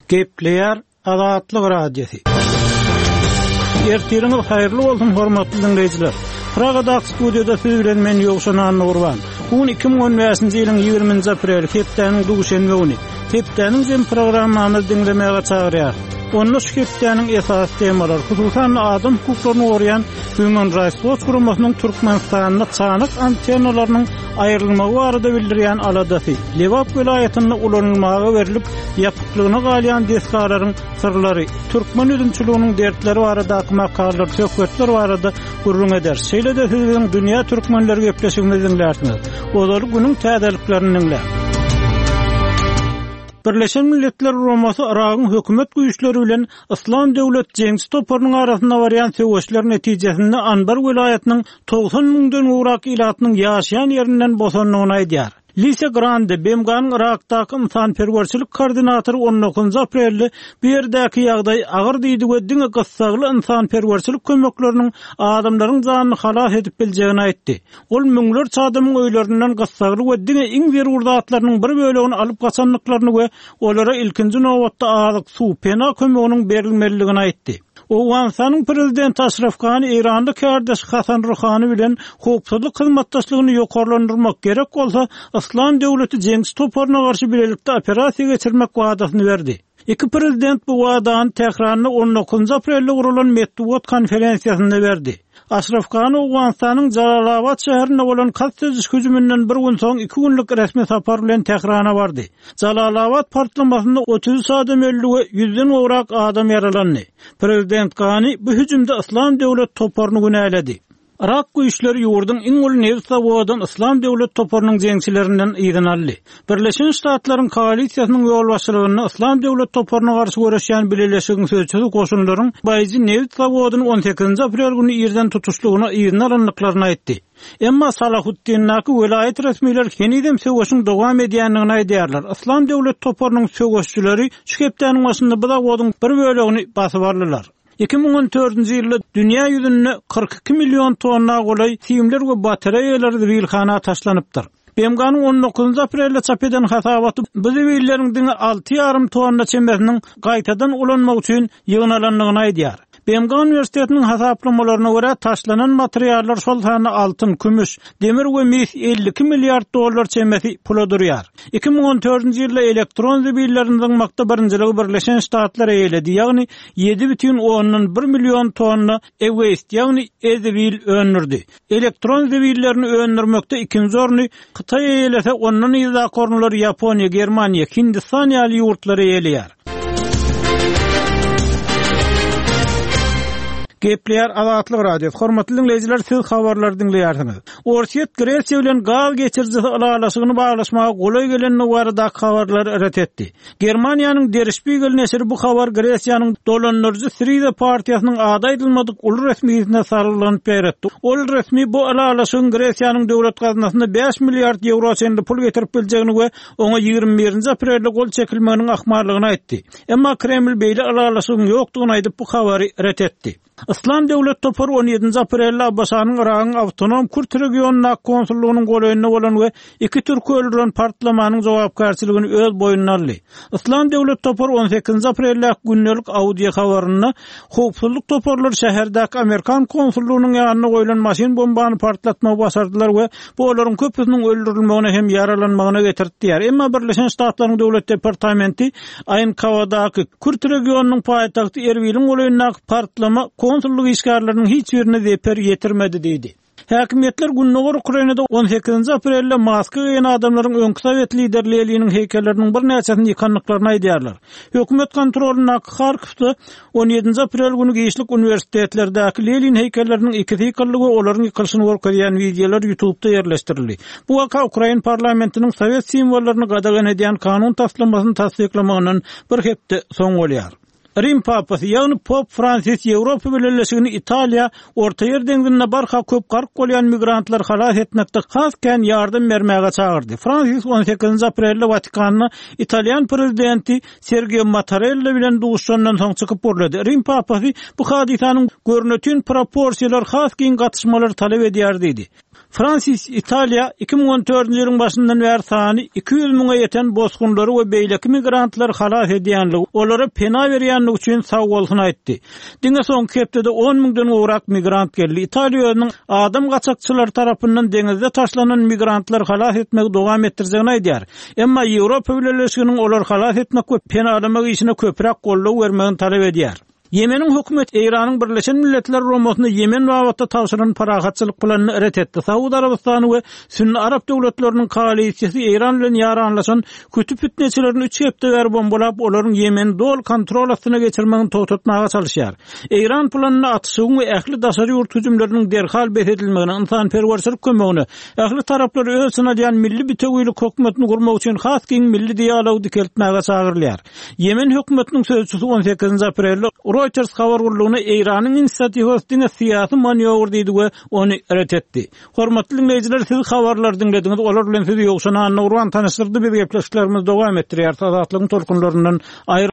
Gepleýär Azatlyk radiosu. Ertiriniz haýyrly bolsun hormatly dinleýijiler. Pragada studiyada siz bilen men Ýogşan Nurwan. Bugün 2015-nji ýylyň 20-nji aprel hepdeniň duşenbe güni. Hepdeniň jem programmany dinlemäge çagyrýar. Onu şirketlerinin esas temaları, hususan adam hukuklarını uğrayan Human Rights Watch kurumasının Türkmenistan'da çanık antennalarının ayrılmağı arada bildiriyen aladası, Levap vilayetinde ulanılmağa verilip yapıklığına galayan deskarların sırları, Türkmen ödünçülüğünün dertleri aradaki makallar, söhbetler arada gurrun eder. Şeyle de sizin dünya Türkmenleri gepleşigini dinlersiniz. Oları günün täzeliklerini dinler. Birleşen Milletler Roması Irak'ın hökümet güýçleri bilen İslam Döwlet Jeňsi toparynyň arasynda barýan söwüşler netijesinde Anbar vilayetiniň 90 000-den urak ilatynyň ýaşaýan ýerinden bosanmagyny aýdýar. Lise Grande, BMG'nın Irak'daki insanperwerçilik koordinatory 19 aprelde bir yerdäki ýagdaý agyr diýdi we diňe gyssagly insanperwerçilik kömekleriniň adamlaryň janyny halas edip biljegini aýtdy. Ol müňlerçe adamyň öýlerinden gyssagly we diňe iň zerur zatlarynyň bir bölegini alyp gaçanlyklaryny we olara ilkinji nowatda azyk, suw, pena kömeginiň berilmeligini aýtdy. Owganistanyň prezidenti Ashraf Ghani Iranda kardeş Hasan Rouhani bilen howpsuzlyk hyzmatdaşlygyny ýokarlandyrmak gerek bolsa İslam Döwleti Jeňsi toparyna garşy birlikde operasiýa geçirmek wadasyny berdi. İki prezident bu wadany tekrarını 19 aprelde gurulan Medwat konferensiýasynda berdi. Ashraf Ghani Owganistanyň Jalalabad şäherinde bolan kaçsöz hüjümünden bir gün soň 2 günlük resmi sapar bilen Tehrana bardy. Jalalabad partlamasynda 30 adam öldü we 100den owrak adam yaralandy. Prezident Ghani bu hüjümde İslam Döwlet toparyny günäledi. Irak güýçleri ýurdun iň ulu neft zawodynyň İslam Döwlet toparynyň jeňçilerinden ýygyn aldy. Birleşen Ştatlaryň koalisiýasynyň ýolbaşçylygyny İslam Döwlet toparyna garşy görüşýän Birleşik Söýçülik goşunlaryň Baýzy neft zawodyny 18 aprel güni ýerden tutuşlygyna ýygyn alanlyklaryny aýtdy. Emma Salahuddin'naki vilayet resmiler henidem söwüşüň dowam edýändigini aýdýarlar. İslam Döwlet toparynyň söwüşçüleri şu hepdeniň başynda bu zawodyň bir bölegini basyp aldylar. 2014-nji ýylda dünýä ýüzünde 42 million tonna golay siýimler we batareýalar wilhana taşlanypdyr. BMG'nın 19 aprelde çap eden hasabaty bu ziwillerin diňe 6,5 tonna çembesiniň gaýtadan ulanmak üçin ýygnalandygyny aýdýar. BMG Üniversitetiniň hasaplamalarına göre taşlanan materiallar şol sany altyn, kümüş, demir we mis 52 milliard dollar çembesi pula durýar. 2014-nji ýylda elektron ziwillerin makta birinjiligi Birleşen Ştatlar eýledi, ýagny 7,1 million tonna e-waste, ýagny e-ziwil öndürdi. Elektron ziwillerini öndürmekde ikinji orny Hytaý eýlese, ondan ýa kornlar Ýaponiýa, Germaniýa, Hindistan ýaly ýurtlary eýleýär. Gepleýär Azatlyk radiosu. Hormatly dinleýijiler, siz habarlar dinleýärsiňiz. Orsiýet Gresiýa bilen gaz geçirjisi alalaşygyny baglaşmaga golay gelenini barada habarlar eret etdi. Germaniýanyň Der Spiegel neşri bu habar Gresiýanyň dolanlarjy Syriza partiýasynyň ada edilmedik ulu resmiýetine sarylanyp beretdi. Ol resmi bu alalaşygyň Gresiýanyň döwlet gazanasynda 5 milliard euro çenli pul getirip biljegini we oňa 21 aprelde gol çekilmeginiň ahmarlygyny aýtdy. Emma Kreml beýle alalaşygyň ýokdugyny aýdyp bu habary ret etdi. İslam Döwlet topary 17 aprelde Abbasanyň Iragyň awtonom Kürt regionuna konsullugynyň goýunyna bolan we iki türk öldüren partlamanyň jogapkarçylygyn öz boýnuna aldy. İslam Döwlet topary 18 aprelde günnelik audio habaryna howpsuzlyk toparlar şäherdäki Amerikan konsullugynyň ýanyna goýulan maşin bombany partlatmagy başardylar we bu olaryň köpüsiniň öldürilmegine hem yaralanmagyna getirdiler. Emma Birleşen Ştatlaryň Döwlet Departamenti aýyn Kawadaky Kürt regionunyň paýtagty Erbil'in goýunyna partlama konsulluk işgarlarynyň hiç birine zeper yetirmedi diýdi. Häkimetler günnäger Ukrainada 18 aprelde Moskwa ýene adamlaryň öňkü Sowet liderliginiň heýkelleriniň bir näçesini ýykanlyklaryny aýdýarlar. Hökümet kontrolyna Kharkivda 17 aprel güni Geýşlik uniwersitetlerdäki Lenin heýkelleriniň ikisi ýykylygy olaryň ýykylşyny görkezýän wideolar YouTube'da ýerleşdirildi. Bu waka Ukraina parlamentiniň Sowet simwollaryny gadagan edýän kanun taslamasyny tasdiklamagynyň bir hepde soň bolýar. Rim papasy ýagny Pop Francis Ýewropa Birleşigini Italiýa Orta Ýer deňizinde barha köp gark bolýan migrantlar halas etmekde hasken ýardym bermäge çagyrdy. Francis 18 aprelde Vatikanyny Italiýan prezidenti Sergio Mattarella bilen duşandan soň çykyp borlady. Rim papasy bu hadisanyň görnetyn proporsiýalar has giň gatışmalar talep edýär diýdi. Fransis Italiya 2014-nji ýylyň başyndan bäri sany 200.000-a ýeten bozgunlary we beýleki migrantlar halas edýänligi, olara pena berýänligi üçin sag bolsun aýtdy. Diňe soňky hepde 10.000-den gowrak migrant geldi. Italiýanyň adam gaçakçylary tarapyndan deňizde taşlanan migrantlar halas etmegi dowam etdirjegini aýdýar. Emma Ýewropa Birleşiginiň olar halas etmek we penalamak işine köpürek gollaw bermegini talap edýär. Yemenin hökümet Eýranyň Birleşen Milletler Romasyna Yemen wagtda tawşyran paragatçylyk planyny ret etdi. Saudi Arabistany we Sünni Arap döwletleriniň koalisiýasy Eýran bilen ýaranlaşan kütüp fitneçilerini 3 hepde bäri bombalap olaryň Yemen dol kontrol astyna geçirmegini toğtatmaga çalyşýar. Eýran planyny atyşyň we ähli daşary ýurt hüjümleriniň derhal beredilmegini, insan-perwerçilik kömegini, ähli taraplar öz synadýan milli bitegüýlik hökümetini gurmak üçin has giň milli dialog dikeltmäge çagyrylýar. Yemen hökümetiniň sözçüsü 18 aprelde Reuters habar gurulugyna Eýranyň inisiatiwasyna syýasy manewr diýdi we ony ret etdi. Hormatly dinleýijiler, siz habarlar dinlediňiz. Olar bilen sizi ýokşana Nurwan tanyşdyrdy. Bir gepleşiklerimiz dowam etdirýär. Azatlygyň tolkunlaryndan